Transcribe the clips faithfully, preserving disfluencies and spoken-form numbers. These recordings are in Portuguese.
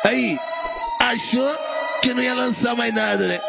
Aí, achou que não ia lançar mais nada, né?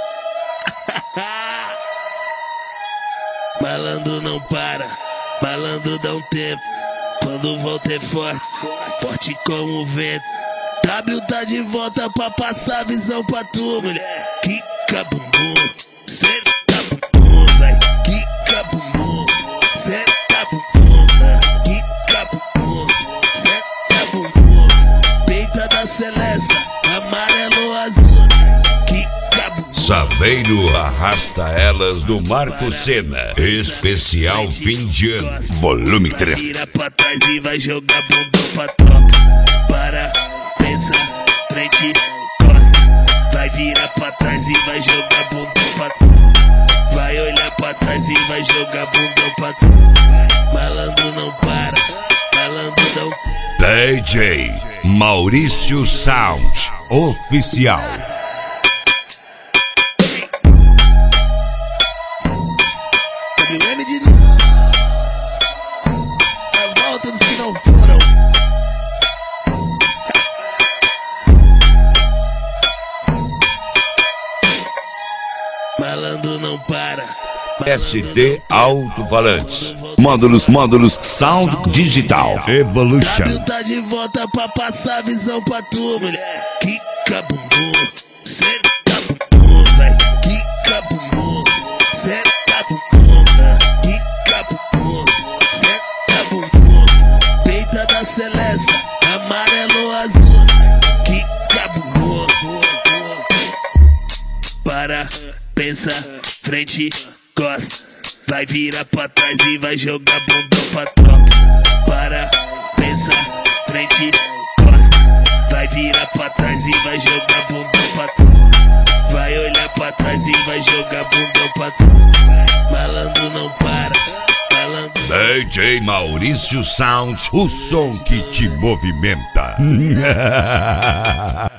Malandro não para, malandro dá um tempo. Quando volta é forte, forte como o vento. W tá de volta pra passar visão pra tu, mulher. Quica bumbum, senta bumbum, vai. Quica bumbum, senta bumbum, quica bumbum, senta bumbum. Peita da Celeste, amarelo azul. Quica bumbum. Saveiro arrasta elas do Marco Senna. Especial fim de ano, volume três. Vira pra trás e vai jogar bumbum pra troca. Para, pensa, frente, costa. Vai virar pra trás e vai jogar bumbum pra troca. Vai olhar pra trás e vai jogar bumbum pra troca. Malandro não para, malandro não. D J Maurício Sound Oficial. W M de a volta dos que não foram. Malandro não para. S D Alto-Falantes. Módulos, módulos, Sound Digital Evolution. W tá de volta pra passar visão pra tu, mulher. Quica bumbum, senta bumbum, vai. Quica bumbum, senta bumbum, quica bumbum, senta bumbum. Peita da Celeste, amarelo azul. Quica bumbum. Para, pensa, frente, costa. Vai virar pra trás e vai jogar bumbum pra troca. Para, pensa, frente, costa. Vai virar pra trás e vai jogar bumbum pra troca. Vai olhar pra trás e vai jogar bumbum pra troca. Malandro não para, malandro. D J Maurício Sound, o som que te movimenta.